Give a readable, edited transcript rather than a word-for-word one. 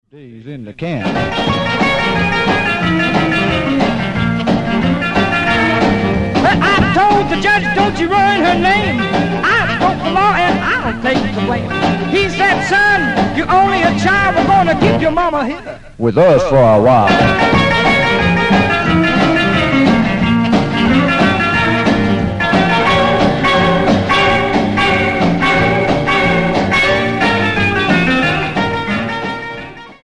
Days in the can. But I told the judge, don't you ruin her name. I broke the law and I'll take the blame. He said, son, you're only a child. We're going to keep your mama here With us for a while.